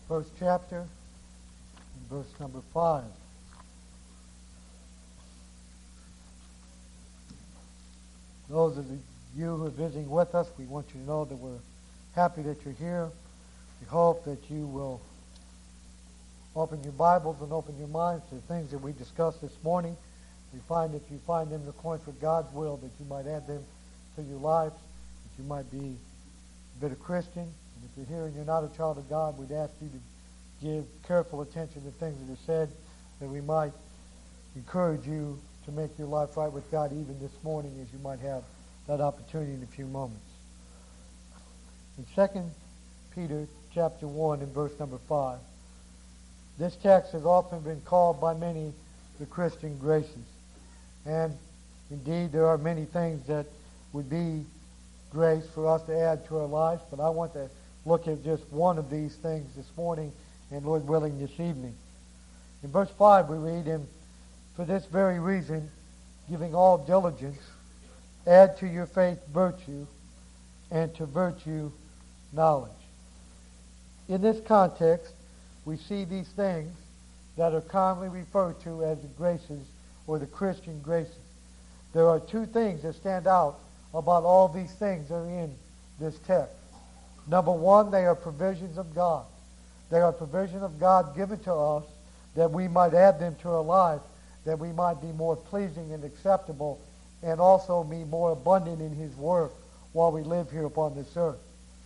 first chapter, verse number 5. Those of you who are visiting with us, we want you to know that we're happy that you're here. We hope that you will open your Bibles and open your minds to the things that we discussed this morning. We find if you find them in accordance with God's will, that you might add them to your life, that you might be a bit of Christian. And if you're here and you're not a child of God, we'd ask you to give careful attention to things that are said, that we might encourage you to make your life right with God even this morning, as you might have that opportunity in a few moments. In 2 Peter chapter 1 and verse number 5, this text has often been called by many the Christian graces. And indeed, there are many things that would be grace for us to add to our lives, but I want to look at just one of these things this morning, and Lord willing, this evening. In verse 5 we read, "And for this very reason, giving all diligence, add to your faith virtue, and to virtue knowledge." In this context, we see these things that are commonly referred to as the graces or the Christian graces. There are two things that stand out about all these things that are in this text. Number one, they are provisions of God. They are provisions of God given to us that we might add them to our life, that we might be more pleasing and acceptable, and also be more abundant in His work while we live here upon this earth.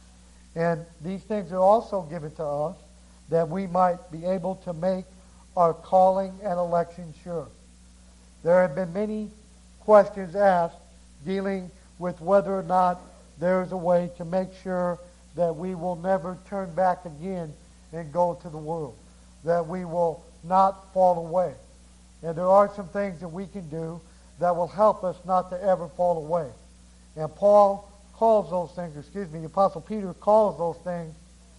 And these things are also given to us that we might be able to make our calling and election sure. There have been many questions asked dealing with whether or not there is a way to make sure that we will never turn back again and go to the world, that we will not fall away. And there are some things that we can do that will help us not to ever fall away. And Paul calls those things, the Apostle Peter calls those things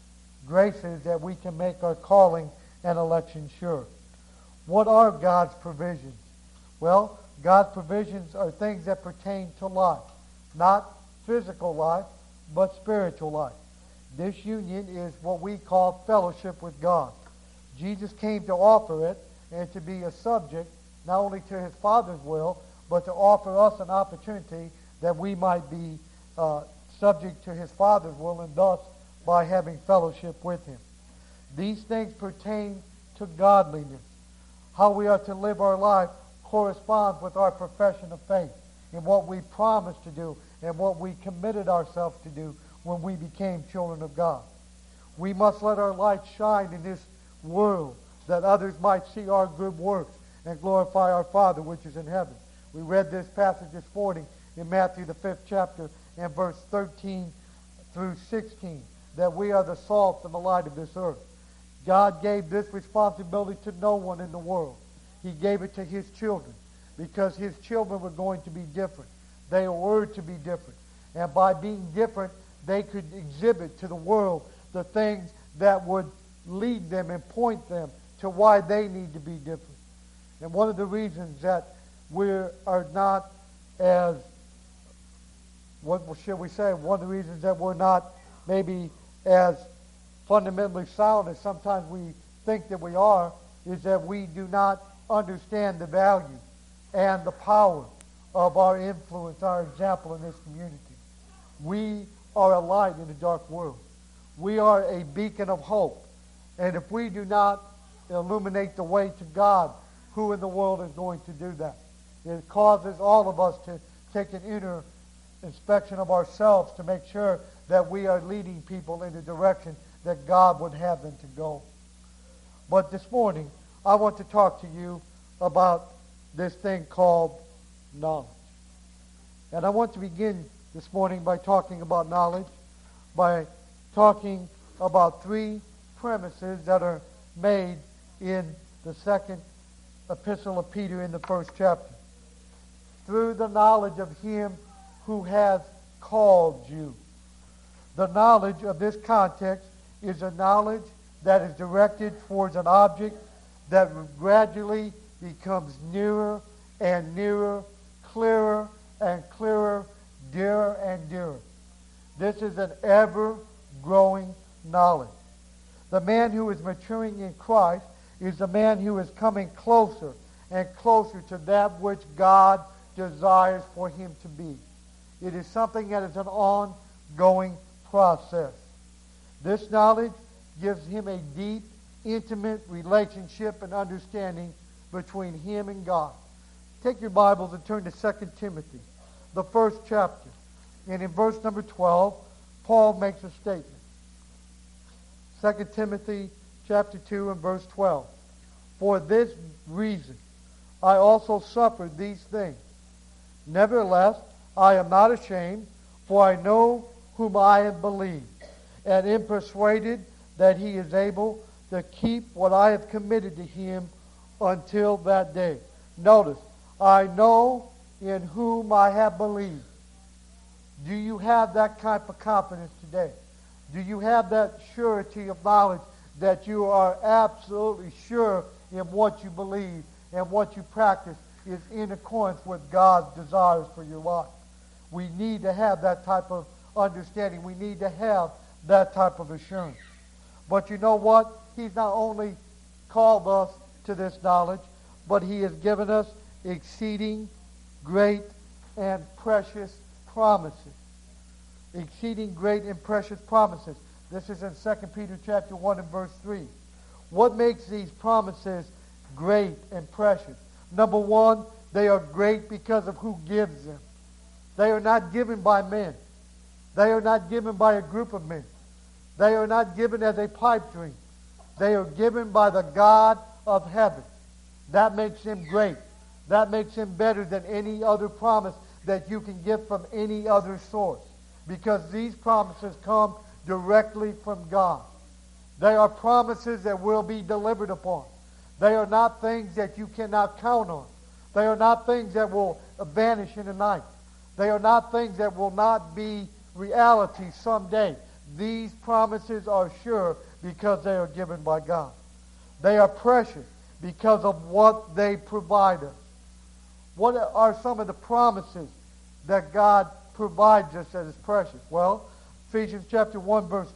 graces that we can make our calling and election sure. What are God's provisions? Well, God's provisions are things that pertain to life. Not physical life, but spiritual life. This union is what we call fellowship with God. Jesus came to offer it and to be a subject not only to His Father's will, but to offer us an opportunity that we might be subject to His Father's will, and thus by having fellowship with Him. These things pertain to godliness. How we are to live our life corresponds with our profession of faith and what we promised to do and what we committed ourselves to do when we became children of God. We must let our light shine in this world that others might see our good works and glorify our Father which is in heaven. We read this passage this morning in Matthew the 5th chapter and verse 13 through 16, that we are the salt and the light of this earth. God gave this responsibility to no one in the world. He gave it to His children because His children were going to be different. They were to be different. And by being different, they could exhibit to the world the things that would lead them and point them to why they need to be different. And one of the reasons that we are not as, what should we say, one of the reasons that we're not maybe as fundamentally sound as sometimes we think that we are, is that we do not understand the value and the power of our influence, our example in this community. We are a light in a dark world. We are a beacon of hope. And if we do not illuminate the way to God, who in the world is going to do that? It causes all of us to take an inner inspection of ourselves to make sure that we are leading people in the direction that God would have them to go. But this morning, I want to talk to you about this thing called knowledge. And I want to begin this morning by talking about knowledge, by talking about three premises that are made in the second epistle of Peter in the first chapter. Through the knowledge of Him who has called you. The knowledge of this context is a knowledge that is directed towards an object that gradually becomes nearer and nearer, clearer and clearer, dearer and dearer. This is an ever-growing knowledge. The man who is maturing in Christ is the man who is coming closer and closer to that which God desires for him to be. It is something that is an ongoing process. This knowledge gives him a deep, intimate relationship and understanding between him and God. Take your Bibles and turn to 2 Timothy, the first chapter. And in verse number 12, Paul makes a statement. 2 Timothy chapter 2 and verse 12. For this reason I also suffered these things. Nevertheless, I am not ashamed, for I know whom I have believed, and am persuaded that he is able to keep what I have committed to him until that day. Notice, I know in whom I have believed. Do you have that kind of confidence today? Do you have that surety of knowledge that you are absolutely sure in what you believe and what you practice is in accordance with God's desires for your life? We need to have that type of understanding. We need to have that type of assurance. But you know what? He's not only called us to this knowledge, but he has given us exceeding great and precious promises. Exceeding great and precious promises. This is in 2 Peter chapter 1 and verse 3. What makes these promises great and precious? Number one, they are great because of who gives them. They are not given by men. They are not given by a group of men. They are not given as a pipe dream. They are given by the God of heaven. That makes him great. That makes him better than any other promise that you can get from any other source. Because these promises come directly from God. They are promises that will be delivered upon. They are not things that you cannot count on. They are not things that will vanish in the night. They are not things that will not be reality someday. These promises are sure because they are given by God. They are precious because of what they provide us. What are some of the promises that God provides us that is precious? Well, Ephesians chapter 1 verse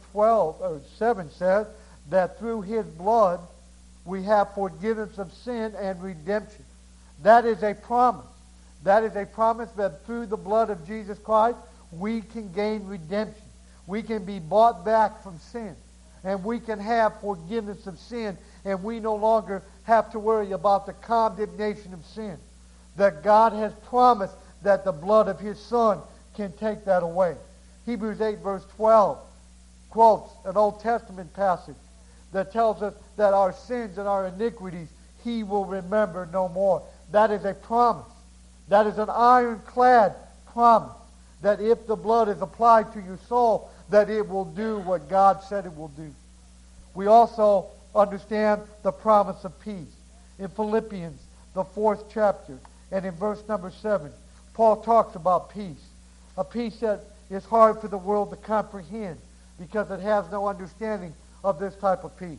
7 says that through his blood we have forgiveness of sin and redemption. That is a promise. That is a promise that through the blood of Jesus Christ we can gain redemption. We can be bought back from sin. And we can have forgiveness of sin. And we no longer have to worry about the condemnation of sin. That God has promised that the blood of his Son can take that away. Hebrews 8 verse 12 quotes an Old Testament passage that tells us that our sins and our iniquities he will remember no more. That is a promise. That is an ironclad promise. That if the blood is applied to your soul, that it will do what God said it will do. We also understand the promise of peace. In Philippians, the 4th chapter, and in verse number 7, Paul talks about peace. A peace that is hard for the world to comprehend because it has no understanding of this type of peace.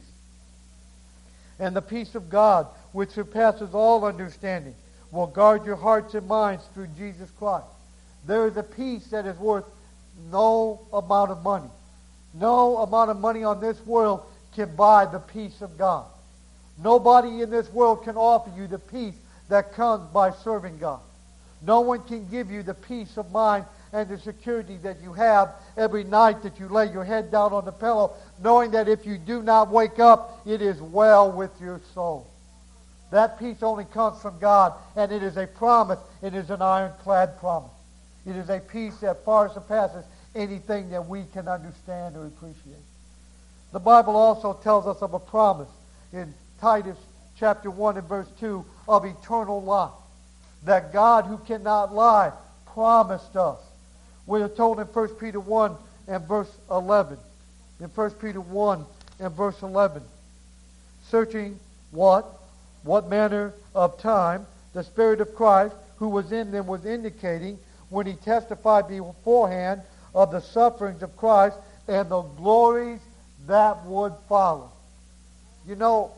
And the peace of God, which surpasses all understanding, will guard your hearts and minds through Jesus Christ. There is a peace that is worth no amount of money. No amount of money on this world can buy the peace of God. Nobody in this world can offer you the peace that comes by serving God. No one can give you the peace of mind and the security that you have every night that you lay your head down on the pillow, knowing that if you do not wake up, it is well with your soul. That peace only comes from God, and it is a promise. It is an ironclad promise. It is a peace that far surpasses anything that we can understand or appreciate. The Bible also tells us of a promise in Titus chapter 1 and verse 2 of eternal life. That God, who cannot lie, promised us. We are told in 1 Peter 1 and verse 11. In 1 Peter 1 and verse 11. Searching what? What manner of time the Spirit of Christ who was in them was indicating when he testified beforehand of the sufferings of Christ and the glories that would follow. You know,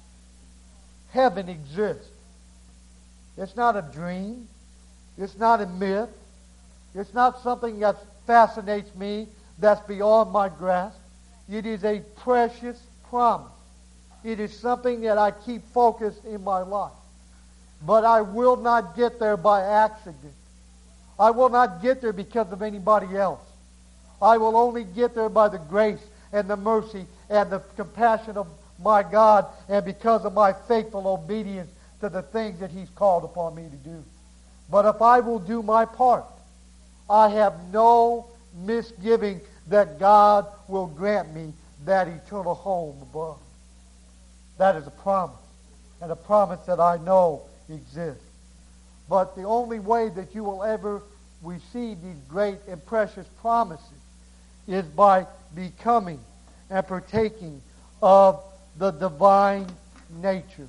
heaven exists. It's not a dream. It's not a myth. It's not something that fascinates me, that's beyond my grasp. It is a precious promise. It is something that I keep focused in my life. But I will not get there by accident. I will not get there because of anybody else. I will only get there by the grace and the mercy and the compassion of my God and because of my faithful obedience to the things that He's called upon me to do. But if I will do my part, I have no misgiving that God will grant me that eternal home above. That is a promise, and a promise that I know exists. But the only way that you will ever receive these great and precious promises is by becoming and partaking of the divine nature.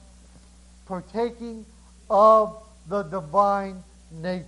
Partaking of the divine nature.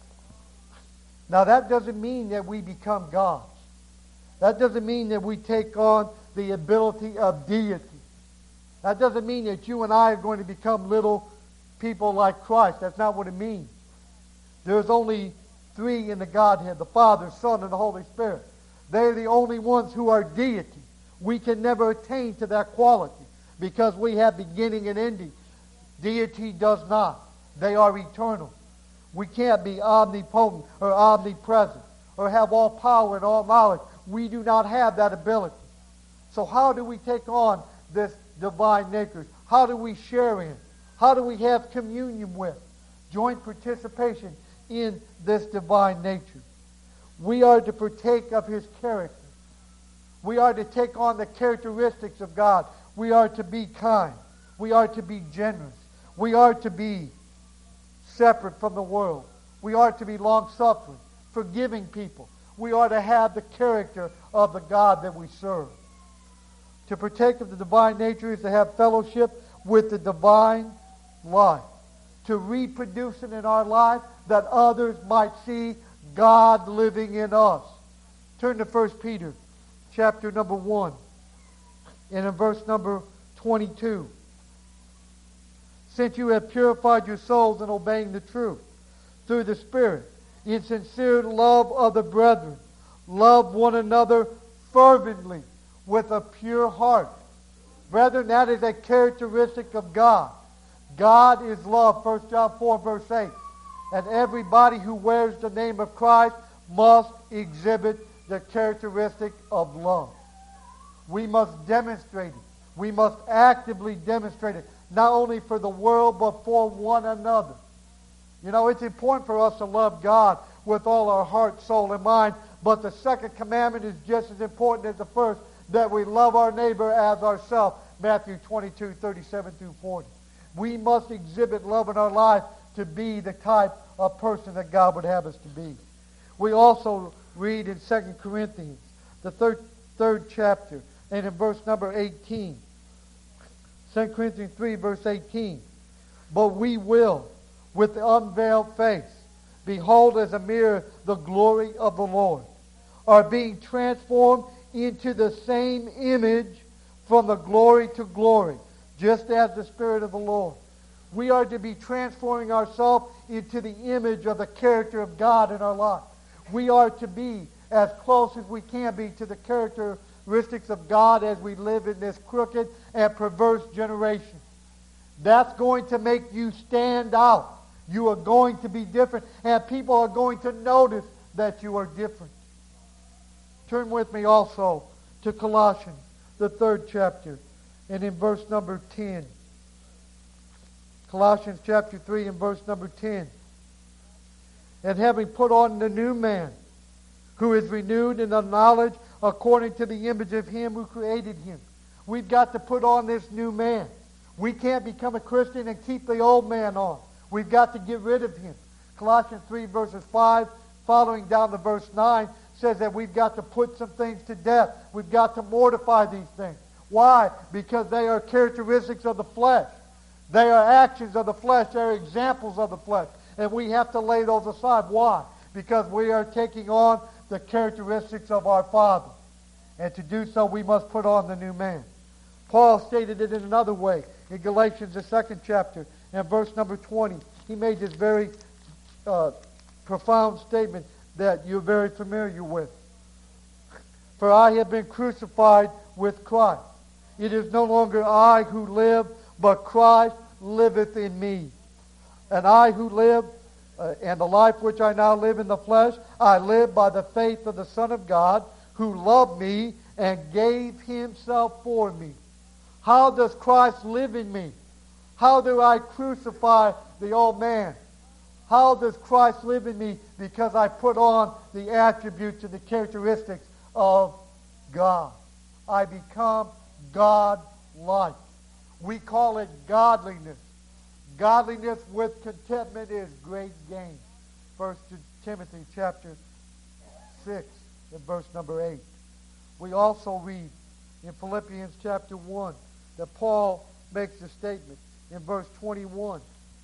Now that doesn't mean that we become gods. That doesn't mean that we take on the ability of deity. That doesn't mean that you and I are going to become little people like Christ. That's not what it means. There's only three in the Godhead, the Father, Son, and the Holy Spirit. They're the only ones who are deity. We can never attain to that quality because we have beginning and ending. Deity does not. They are eternal. We can't be omnipotent or omnipresent or have all power and all knowledge. We do not have that ability. So how do we take on this divine nature? How do we share in? How do we have communion with? Joint participation in this divine nature. We are to partake of His character. We are to take on the characteristics of God. We are to be kind. We are to be generous. We are to be separate from the world. We are to be long-suffering, forgiving people. We are to have the character of the God that we serve. To partake of the divine nature is to have fellowship with the divine life. To reproduce it in our life that others might see God living in us. Turn to 1 Peter chapter number 1 and in verse number 22. Since you have purified your souls in obeying the truth through the Spirit, in sincere love of the brethren, love one another fervently with a pure heart. Brethren, that is a characteristic of God. God is love, 1 John 4, verse 8. And everybody who wears the name of Christ must exhibit the characteristic of love. We must demonstrate it. We must actively demonstrate it, not only for the world, but for one another. You know, it's important for us to love God with all our heart, soul, and mind, but the second commandment is just as important as the first, that we love our neighbor as ourselves, Matthew 22, 37 through 40. We must exhibit love in our life to be the type of person that God would have us to be. We also read in 2 Corinthians, the third chapter, and in verse number 18. 2 Corinthians 3, verse 18. But we will, with the unveiled face, behold as a mirror the glory of the Lord, are being transformed into the same image from the glory to glory, just as the Spirit of the Lord. We are to be transforming ourselves into the image of the character of God in our life. We are to be as close as we can be to the characteristics of God as we live in this crooked and perverse generation. That's going to make you stand out. You are going to be different, and people are going to notice that you are different. Turn with me also to Colossians, the 3rd chapter, and in verse number 10. Colossians chapter 3 and verse number 10. And having put on the new man, who is renewed in the knowledge according to the image of Him who created him. We've got to put on this new man. We can't become a Christian and keep the old man on. We've got to get rid of him. Colossians 3 verses 5, following down to verse 9, says that we've got to put some things to death. We've got to mortify these things. Why? Because they are characteristics of the flesh. They are actions of the flesh. They are examples of the flesh. And we have to lay those aside. Why? Because we are taking on the characteristics of our Father. And to do so, we must put on the new man. Paul stated it in another way. In Galatians, the 2nd chapter, and verse number 20, he made this very profound statement that you're very familiar with. For I have been crucified with Christ. it is no longer I who live, but Christ liveth in me. And I who live, and the life which I now live in the flesh, I live by the faith of the Son of God, who loved me and gave himself for me. How does Christ live in me? How do I crucify the old man? How does Christ live in me? Because I put on the attributes and the characteristics of God. I become God-like. We call it godliness. Godliness with contentment is great gain. 1 Timothy chapter 6 and verse number 8. We also read in Philippians chapter 1 that Paul makes a statement in verse 21.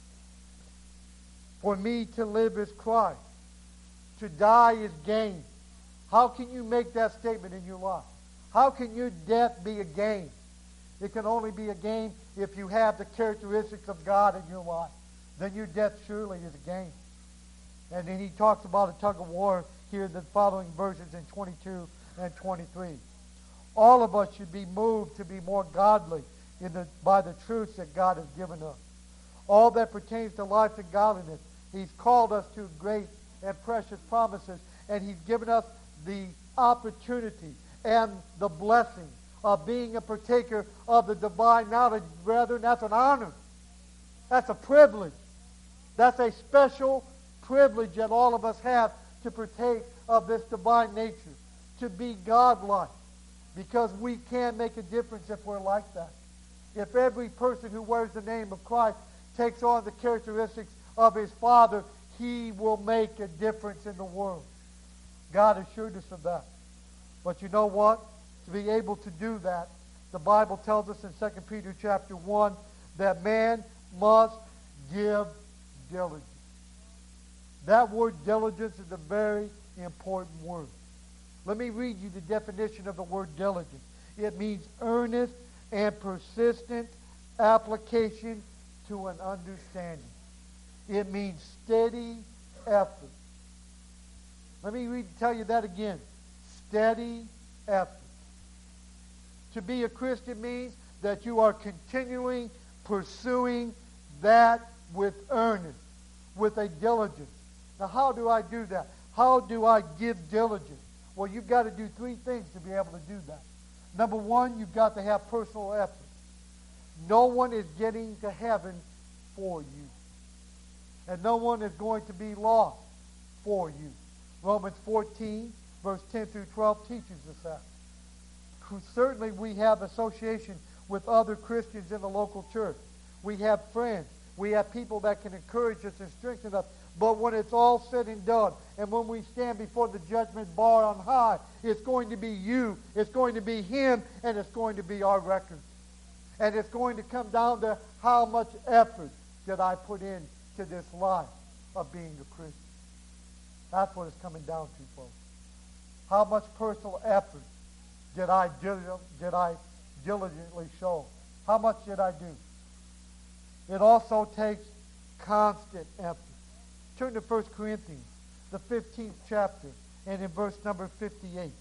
For me to live is Christ. To die is gain. How can you make that statement in your life? How can your death be a gain? It can only be a gain if you have the characteristics of God in your life. Then your death surely is a gain. And then he talks about a tug of war here in the following verses in 22 and 23. All of us should be moved to be more godly by the truths that God has given us. All that pertains to life and godliness, he's called us to great and precious promises, and he's given us the opportunity and the blessing of being a partaker of the divine knowledge. Brethren, that's an honor. That's a privilege. That's a special privilege that all of us have to partake of this divine nature, to be godlike, because we can make a difference if we're like that. If every person who wears the name of Christ takes on the characteristics of his Father, he will make a difference in the world. God assured us of that. But you know what? To be able to do that, the Bible tells us in 2 Peter chapter 1 that man must give diligence. That word diligence is a very important word. Let me read you the definition of the word diligence. It means earnest and persistent application to an understanding. It means steady effort. Let me tell you that again. Steady effort. To be a Christian means that you are continuing pursuing that with earnest, with a diligence. Now, how do I do that? How do I give diligence? Well, you've got to do three things to be able to do that. Number one, you've got to have personal effort. No one is getting to heaven for you. And no one is going to be lost for you. Romans 14, verse 10 through 12 teaches us that. Certainly we have association with other Christians in the local church. We have friends. We have people that can encourage us and strengthen us. But when it's all said and done, and when we stand before the judgment bar on high, it's going to be you, it's going to be him, and it's going to be our record. And it's going to come down to how much effort did I put into this life of being a Christian. That's what it's coming down to, folks. How much personal effort did I diligently show? How much did I do? It also takes constant effort. Turn to 1 Corinthians, the 15th chapter, and in verse number 58.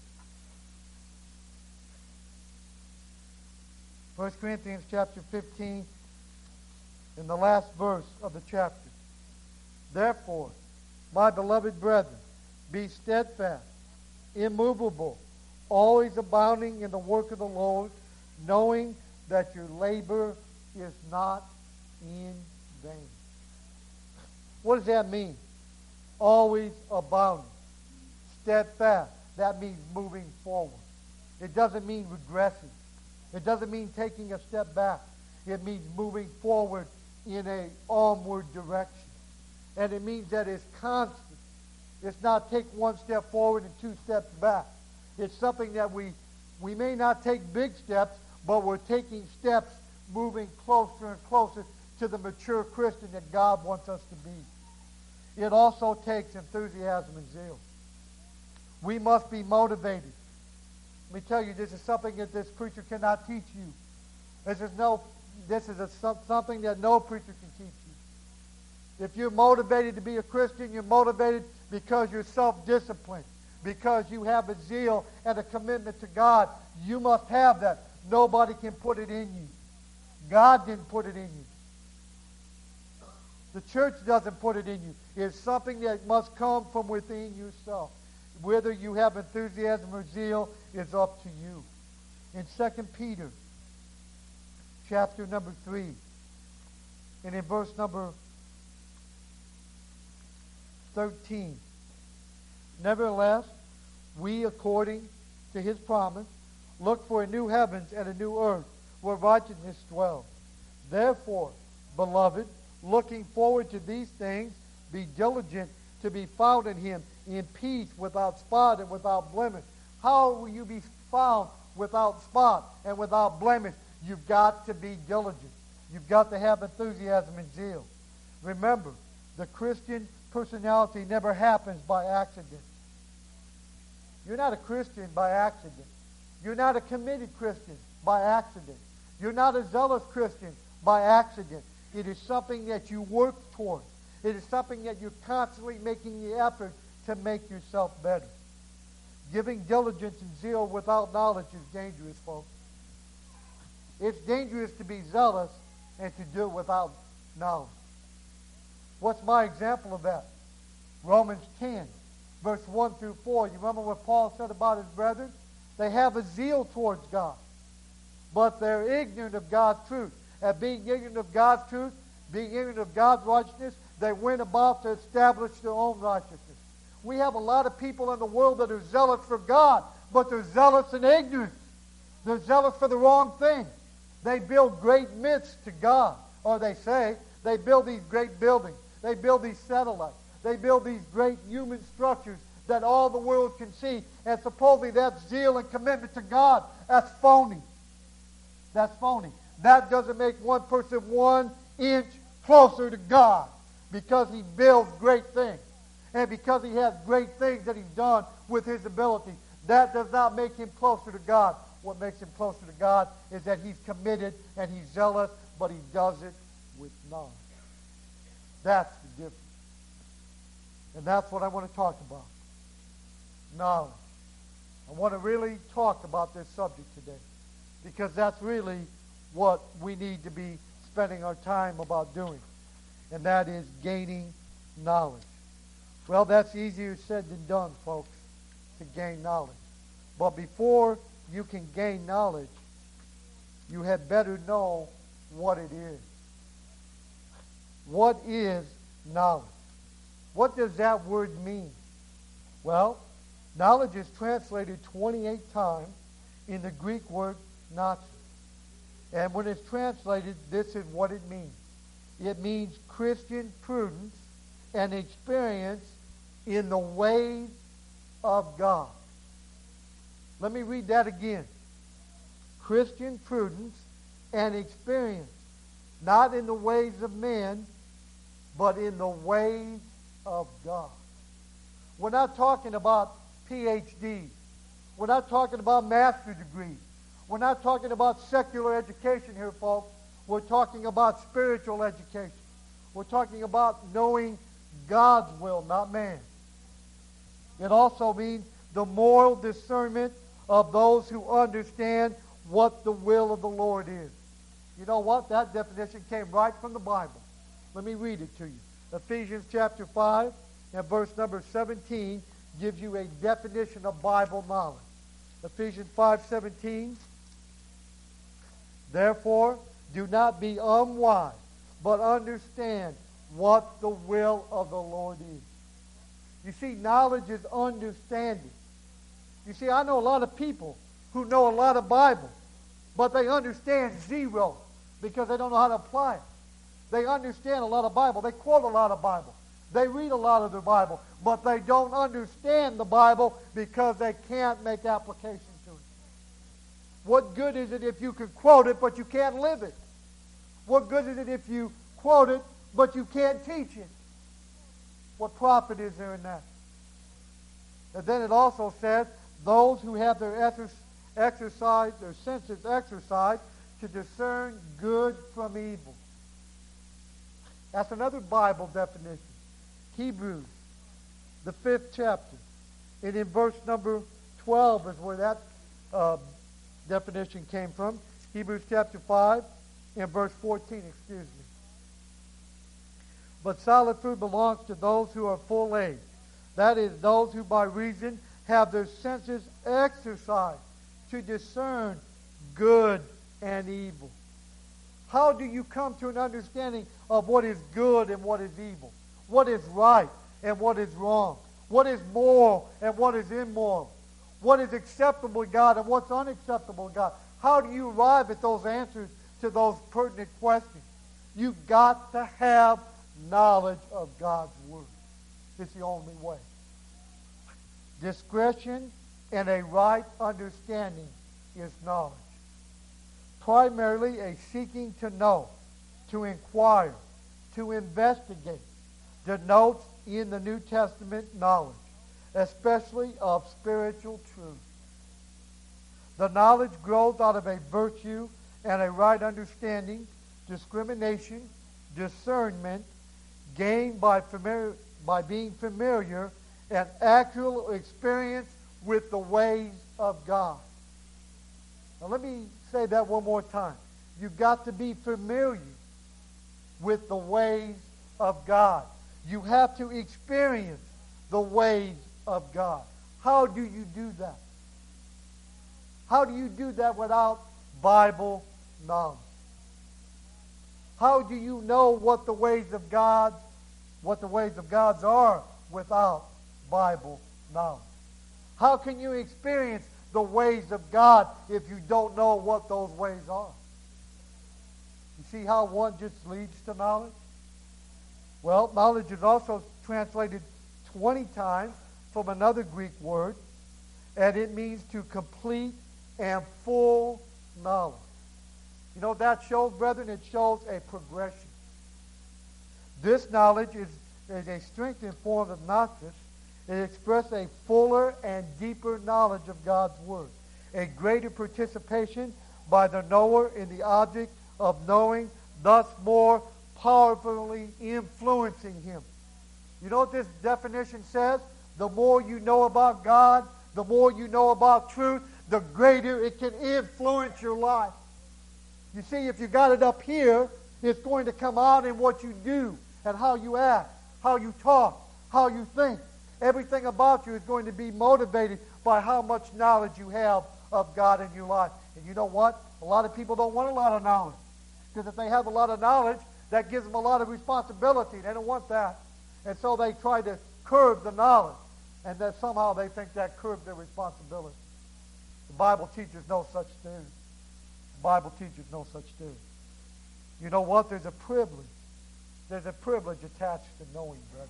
1 Corinthians chapter 15, in the last verse of the chapter. Therefore, my beloved brethren, be steadfast, immovable, always abounding in the work of the Lord, knowing that your labor is not in vain. What does that mean? Always abounding. Steadfast. That means moving forward. It doesn't mean regressing. It doesn't mean taking a step back. It means moving forward in an onward direction. And it means that it's constant. It's not take one step forward and two steps back. It's something that we may not take big steps, but we're taking steps moving closer and closer to the mature Christian that God wants us to be. It also takes enthusiasm and zeal. We must be motivated. Let me tell you, this is something that this preacher cannot teach you. This is something that no preacher can teach you. If you're motivated to be a Christian, you're motivated because you're self-disciplined, because you have a zeal and a commitment to God. You must have that. Nobody can put it in you. God didn't put it in you. The church doesn't put it in you. It's something that must come from within yourself. Whether you have enthusiasm or zeal is up to you. In 2 Peter, chapter number 3, and in verse number 13, nevertheless, we, according to his promise, look for a new heavens and a new earth where righteousness dwells. Therefore, beloved, looking forward to these things, be diligent to be found in him in peace, without spot and without blemish. How will you be found without spot and without blemish? You've got to be diligent. You've got to have enthusiasm and zeal. Remember, the Christian personality never happens by accident. You're not a Christian by accident. You're not a committed Christian by accident. You're not a zealous Christian by accident. It is something that you work toward. It is something that you're constantly making the effort to make yourself better. Giving diligence and zeal without knowledge is dangerous, folks. It's dangerous to be zealous and to do it without knowledge. What's my example of that? Romans 10, verse 1 through 4. You remember what Paul said about his brethren? They have a zeal towards God, but they're ignorant of God's truth. And being ignorant of God's truth, being ignorant of God's righteousness, they went about to establish their own righteousness. We have a lot of people in the world that are zealous for God, but they're zealous in ignorance. They're zealous for the wrong thing. They build great myths to God, or they say they build these great buildings. They build these satellites. They build these great human structures that all the world can see. And supposedly that's zeal and commitment to God. That's phony. That's phony. That doesn't make one person 1 inch closer to God because he builds great things. And because he has great things that he's done with his ability. That does not make him closer to God. What makes him closer to God is that he's committed and he's zealous, but he does it with knowledge. That's the difference. And that's what I want to talk about. Knowledge. I want to really talk about this subject today because that's really what we need to be spending our time about doing. And that is gaining knowledge. Well, that's easier said than done, folks, to gain knowledge. But before you can gain knowledge, you had better know what it is. What is knowledge? What does that word mean? Well, knowledge is translated 28 times in the Greek word gnosis. And when it's translated, this is what it means. It means Christian prudence and experience in the ways of God. Let me read that again. Christian prudence and experience, not in the ways of men, but in the ways of God. We're not talking about PhDs. We're not talking about master's degrees. We're not talking about secular education here, folks. We're talking about spiritual education. We're talking about knowing God's will, not man. It also means the moral discernment of those who understand what the will of the Lord is. You know what? That definition came right from the Bible. Let me read it to you. Ephesians chapter 5 and verse number 17 gives you a definition of Bible knowledge. Ephesians 5:17. Therefore, do not be unwise, but understand what the will of the Lord is. You see, knowledge is understanding. You see, I know a lot of people who know a lot of Bible, but they understand zero because they don't know how to apply it. They understand a lot of Bible. They quote a lot of Bible. They read a lot of the Bible, but they don't understand the Bible because they can't make application to it. What good is it if you can quote it, but you can't live it? What good is it if you quote it, but you can't teach it? What profit is there in that? And then it also says, those who have their senses exercised to discern good from evil. That's another Bible definition. Hebrews, the 5th chapter. And in verse number 12 is where definition came from. Hebrews chapter 5 and verse 14, excuse me. But solid food belongs to those who are full age. That is, those who by reason have their senses exercised to discern good and evil. How do you come to an understanding of what is good and what is evil? What is right and what is wrong? What is moral and what is immoral? What is acceptable to God and what's unacceptable to God? How do you arrive at those answers to those pertinent questions? You've got to have knowledge of God's Word. It's the only way. Discretion and a right understanding is knowledge. Primarily a seeking to know, to inquire, to investigate, denotes in the New Testament knowledge, especially of spiritual truth. The knowledge grows out of a virtue and a right understanding, discrimination, discernment, gained by being familiar and actual experience with the ways of God. Now let me say that one more time. You've got to be familiar with the ways of God. You have to experience the ways of God. How do you do that? How do you do that without Bible knowledge? How do you know what the ways of God are without Bible knowledge? How can you experience the ways of God if you don't know what those ways are? You see how one just leads to knowledge? Well, knowledge is also translated 20 times from another Greek word, and it means to complete and full knowledge. You know what that shows, brethren? It shows a progression. This knowledge is a strengthened form of gnosis. It expresses a fuller and deeper knowledge of God's Word, a greater participation by the knower in the object of knowing, thus more powerfully influencing him. You know what this definition says? The more you know about God, the more you know about truth, the greater it can influence your life. You see, if you got it up here, it's going to come out in what you do and how you act, how you talk, how you think. Everything about you is going to be motivated by how much knowledge you have of God in your life. And you know what? A lot of people don't want a lot of knowledge. Because if they have a lot of knowledge, that gives them a lot of responsibility. They don't want that. And so they try to curb the knowledge. And that somehow they think that curbs their responsibility. The Bible teaches no such thing. The Bible teaches no such thing. You know what? There's a privilege. There's a privilege attached to knowing, brethren.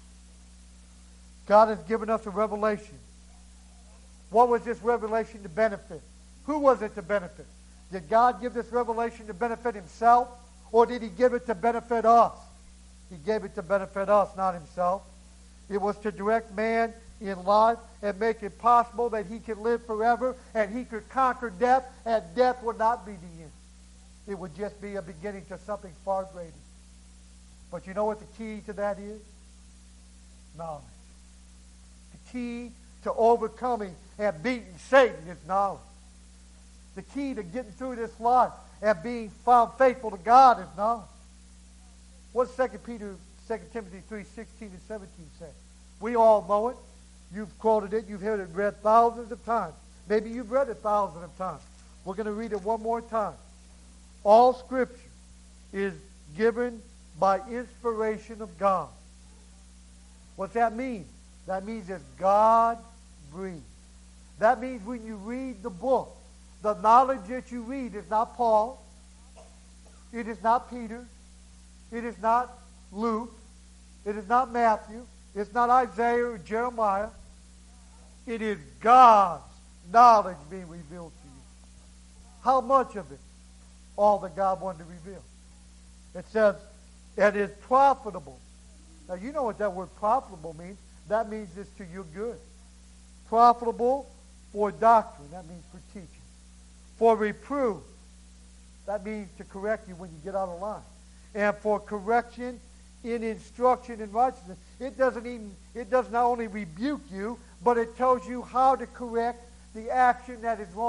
God has given us a revelation. What was this revelation to benefit? Who was it to benefit? Did God give this revelation to benefit himself? Or did he give it to benefit us? He gave it to benefit us, not himself. It was to direct man in life and make it possible that he could live forever and he could conquer death, and death would not be the end. It would just be a beginning to something far greater. But you know what the key to that is? Knowledge. The key to overcoming and beating Satan is knowledge. The key to getting through this life and being found faithful to God is knowledge. What does 2 Timothy 3:16 and 17 say? We all know it. You've quoted it. You've heard it read thousands of times. Maybe you've read it thousands of times. We're going to read it one more time. All Scripture is given by inspiration of God. What's that mean? That means it's God-breathed. That means when you read the book, the knowledge that you read is not Paul. It is not Peter. It is not Luke. It is not Matthew. It's not Isaiah or Jeremiah. It is God's knowledge being revealed to you. How much of it? All that God wanted to reveal. It says, it is profitable. Now, you know what that word profitable means. That means it's to your good. Profitable for doctrine. That means for teaching. For reproof. That means to correct you when you get out of line. And for correction in instruction in righteousness. It does not only rebuke you, but it tells you how to correct the action that is wrong.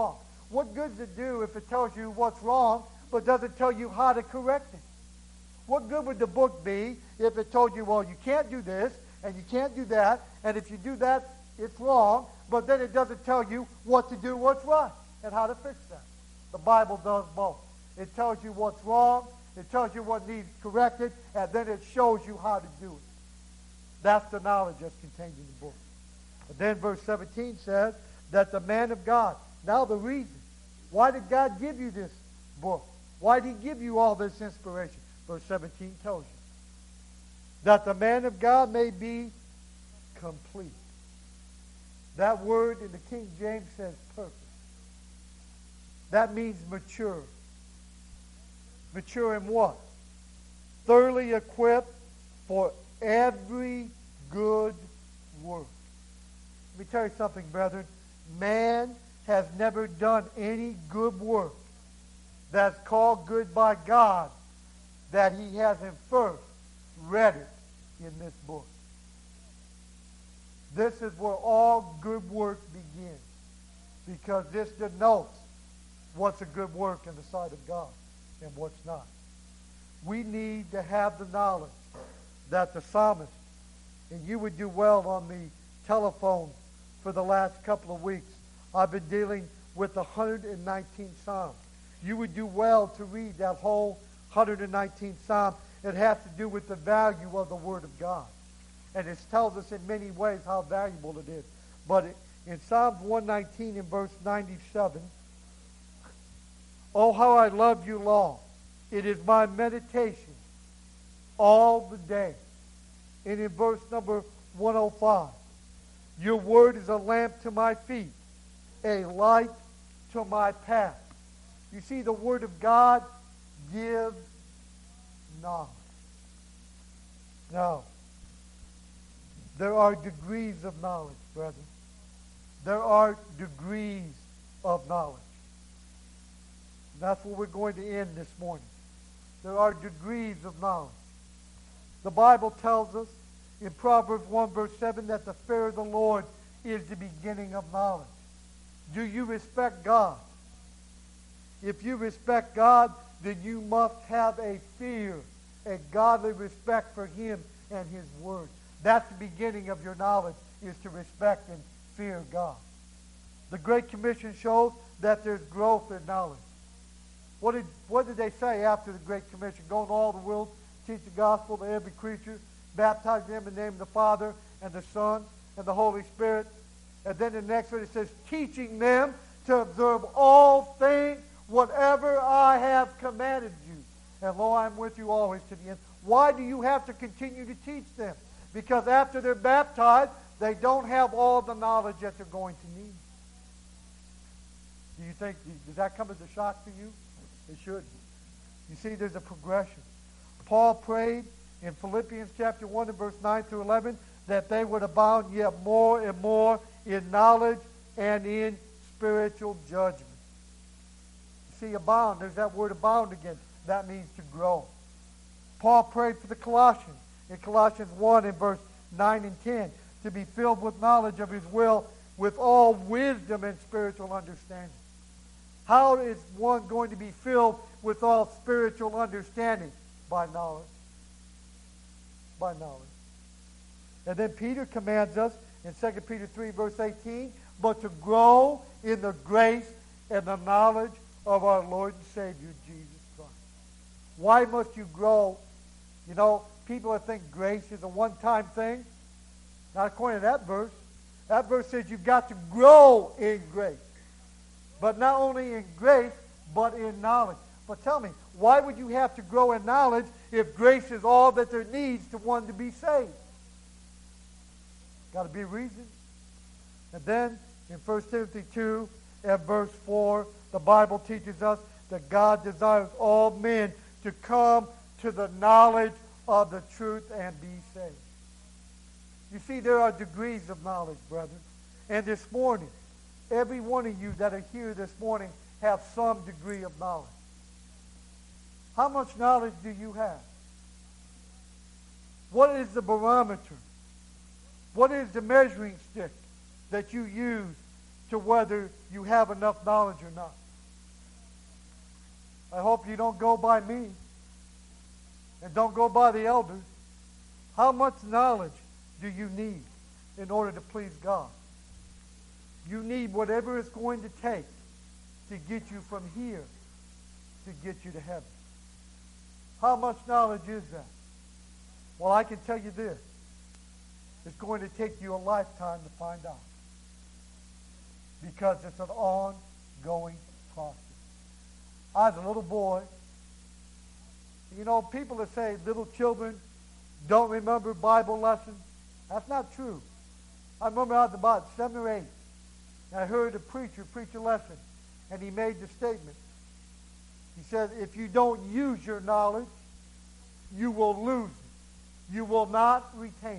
What good does it do if it tells you what's wrong, but doesn't tell you how to correct it? What good would the book be if it told you, well, you can't do this, and you can't do that, and if you do that, it's wrong, but then it doesn't tell you what to do, what's right, and how to fix that? The Bible does both. It tells you what's wrong, it tells you what needs corrected, and then it shows you how to do it. That's the knowledge that's contained in the book. And then verse 17 says that the man of God, now the reason, why did God give you this book? Why did he give you all this inspiration? Verse 17 tells you that the man of God may be complete. That word in the King James says perfect. That means mature. Mature in what? Thoroughly equipped for every good work. Let me tell you something, brethren. Man has never done any good work that's called good by God that he hasn't first read it in this book. This is where all good work begins, because this denotes what's a good work in the sight of God and what's not. We need to have the knowledge that the psalmist, and you would do well on the telephone for the last couple of weeks. I've been dealing with the 119th Psalm. You would do well to read that whole 119th Psalm. It has to do with the value of the Word of God. And it tells us in many ways how valuable it is. But in Psalms 119 in verse 97, oh, how I love you, law. It is my meditation all the day. And in verse number 105, your word is a lamp to my feet, a light to my path. You see, the Word of God gives knowledge. Now, there are degrees of knowledge, brethren. There are degrees of knowledge. And that's where we're going to end this morning. There are degrees of knowledge. The Bible tells us in Proverbs 1 verse 7 that the fear of the Lord is the beginning of knowledge. Do you respect God? If you respect God, then you must have a fear, a godly respect for Him and His Word. That's the beginning of your knowledge, is to respect and fear God. The Great Commission shows that there's growth in knowledge. What did they say after the Great Commission? Go into all the world, teach the gospel to every creature, baptize them in the name of the Father and the Son and the Holy Spirit. And then the next one it says, teaching them to observe all things, whatever I have commanded you. And lo, I am with you always to the end. Why do you have to continue to teach them? Because after they're baptized, they don't have all the knowledge that they're going to need. Do you think, does that come as a shock to you? It should. You see, there's a progression. Paul prayed in Philippians chapter 1 and verse 9 through 11 that they would abound yet more and more in knowledge and in spiritual judgment. You see, abound, there's that word abound again. That means to grow. Paul prayed for the Colossians in Colossians 1 and verse 9 and 10 to be filled with knowledge of His will with all wisdom and spiritual understanding. How is one going to be filled with all spiritual understanding? By knowledge. By knowledge. And then Peter commands us in 2 Peter 3 verse 18, but to grow in the grace and the knowledge of our Lord and Savior, Jesus Christ. Why must you grow? You know, people that think grace is a one-time thing. Not according to that verse. That verse says you've got to grow in grace. But not only in grace, but in knowledge. But tell me, why would you have to grow in knowledge if grace is all that there needs to one to be saved? Got to be a reason. And then in 1 Timothy 2 and verse 4, the Bible teaches us that God desires all men to come to the knowledge of the truth and be saved. You see, there are degrees of knowledge, brethren. And this morning, every one of you that are here this morning have some degree of knowledge. How much knowledge do you have? What is the barometer? What is the measuring stick that you use to whether you have enough knowledge or not. I hope you don't go by me and don't go by the elders. How much knowledge do you need in order to please God? You need whatever it's going to take to get you from here to get you to heaven. How much knowledge is that? Well, I can tell you this. It's going to take you a lifetime to find out. Because it's an ongoing process. I was a little boy. You know, people that say little children don't remember Bible lessons, that's not true. I remember I was about 7 or 8. And I heard a preacher preach a lesson. And he made the statement. He said, if you don't use your knowledge, you will lose it. You will not retain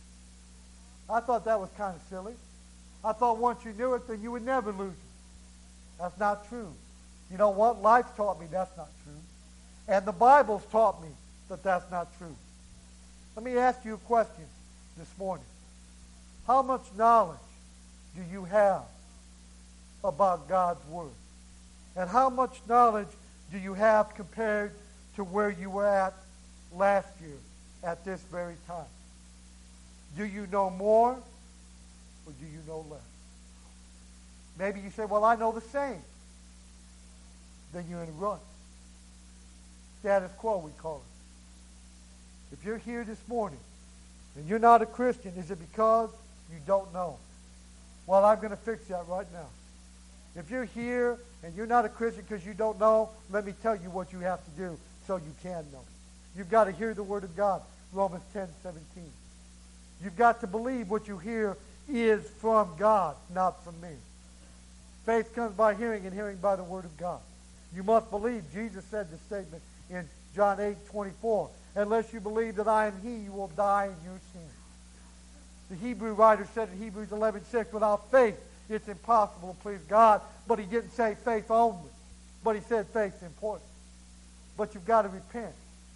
it. I thought that was kind of silly. I thought once you knew it, then you would never lose it. That's not true. You know what? Life's taught me that's not true. And the Bible's taught me that that's not true. Let me ask you a question this morning. How much knowledge do you have about God's Word? And how much knowledge do you have compared to where you were at last year at this very time? Do you know more or do you know less? Maybe you say, well, I know the same. Then you're in a rut. Status quo, we call it. If you're here this morning and you're not a Christian, is it because you don't know? Well, I'm going to fix that right now. If you're here and you're not a Christian because you don't know, let me tell you what you have to do so you can know. You've got to hear the Word of God, Romans 10:17. You've got to believe what you hear is from God, not from me. Faith comes by hearing, and hearing by the Word of God. You must believe. Jesus said the statement in John 8:24. Unless you believe that I am He, you will die in your sin. The Hebrew writer said in Hebrews 11:6, without faith, it's impossible to please God. But he didn't say faith only. But he said faith's important. But you've got to repent.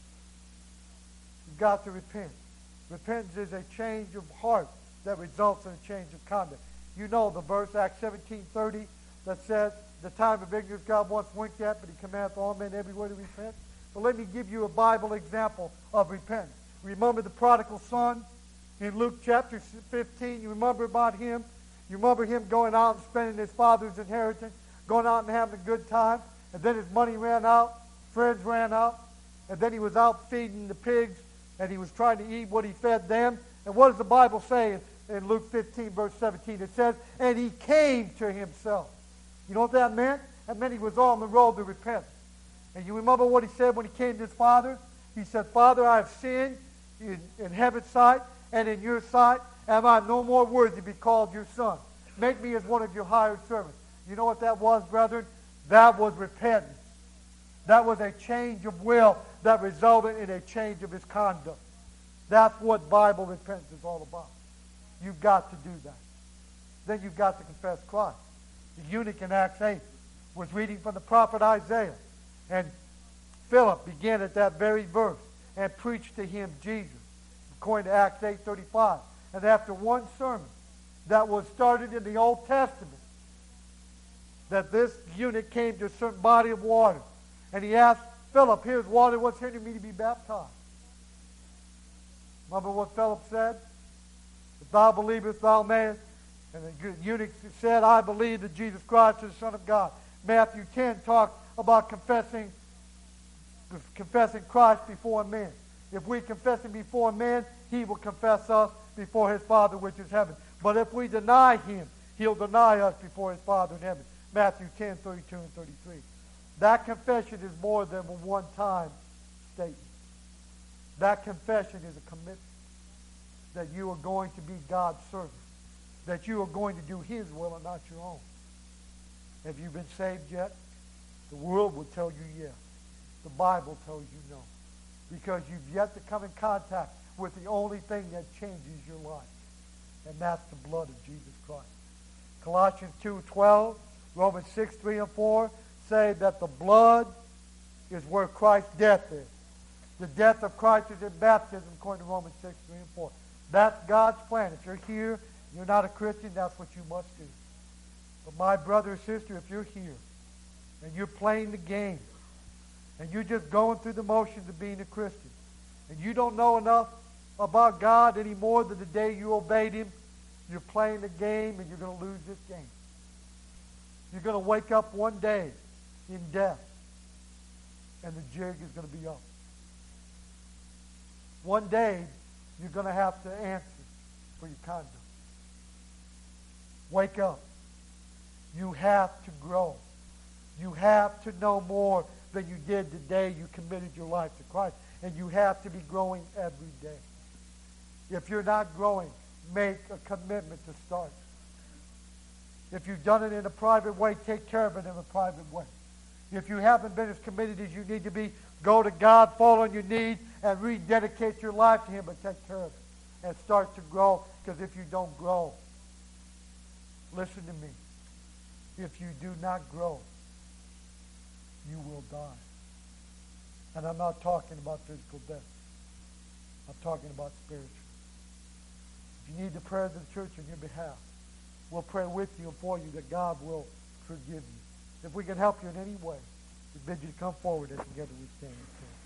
You've got to repent. Repentance is a change of heart that results in a change of conduct. You know the verse, Acts 17:30, that says, the time of ignorance God once winked at, but He commandeth all men everywhere to repent. But let me give you a Bible example of repentance. Remember the prodigal son in Luke chapter 15? You remember about him? You remember him going out and spending his father's inheritance, going out and having a good time, and then his money ran out, friends ran out, and then he was out feeding the pigs, and he was trying to eat what he fed them. And what does the Bible say in Luke 15, verse 17? It says, and he came to himself. You know what that meant? That meant he was on the road to repentance. And you remember what he said when he came to his father? He said, Father, I have sinned in heaven's sight and in your sight. Am I no more worthy to be called your son? Make me as one of your hired servants. You know what that was, brethren? That was repentance. That was a change of will that resulted in a change of his conduct. That's what Bible repentance is all about. You've got to do that. Then you've got to confess Christ. The eunuch in Acts 8 was reading from the prophet Isaiah. And Philip began at that very verse and preached to him Jesus, according to Acts 8:35. And after one sermon that was started in the Old Testament, that this eunuch came to a certain body of water. And he asked Philip, here's water, what's hindering me to be baptized? Remember what Philip said? If thou believest, thou mayest. And the eunuch said, I believe that Jesus Christ is the Son of God. Matthew 10 talks about confessing Christ before men. If we confess Him before men, He will confess us before His Father which is heaven. But if we deny Him, He'll deny us before His Father in heaven. Matthew 10, 32 and 33. That confession is more than a one-time statement. That confession is a commitment that you are going to be God's servant, that you are going to do His will and not your own. Have you been saved yet? The world will tell you yes. The Bible tells you no. Because you've yet to come in contact with the only thing that changes your life. And that's the blood of Jesus Christ. Colossians 2:12, Romans 6:3 and 4 say that the blood is where Christ's death is. The death of Christ is in baptism, according to Romans 6:3 and 4. That's God's plan. If you're here, you're not a Christian, that's what you must do. But my brother or sister, if you're here and you're playing the game and you're just going through the motions of being a Christian and you don't know enough about God any more than the day you obeyed him, you're playing the game and you're going to lose this game. You're going to wake up one day in death and the jig is going to be up. One day you're going to have to answer for your conduct. Wake up. You have to grow. You have to know more than you did the day you committed your life to Christ. And you have to be growing every day. If you're not growing, make a commitment to start. If you've done it in a private way, take care of it in a private way. If you haven't been as committed as you need to be, go to God, fall on your knees, and rededicate your life to him, but take care of it. And start to grow, because if you don't grow, listen to me. If you do not grow, you will die. And I'm not talking about physical death. I'm talking about spiritual. If you need the prayers of the church on your behalf, we'll pray with you and for you that God will forgive you. If we can help you in any way, we bid you to come forward as together we stand and pray.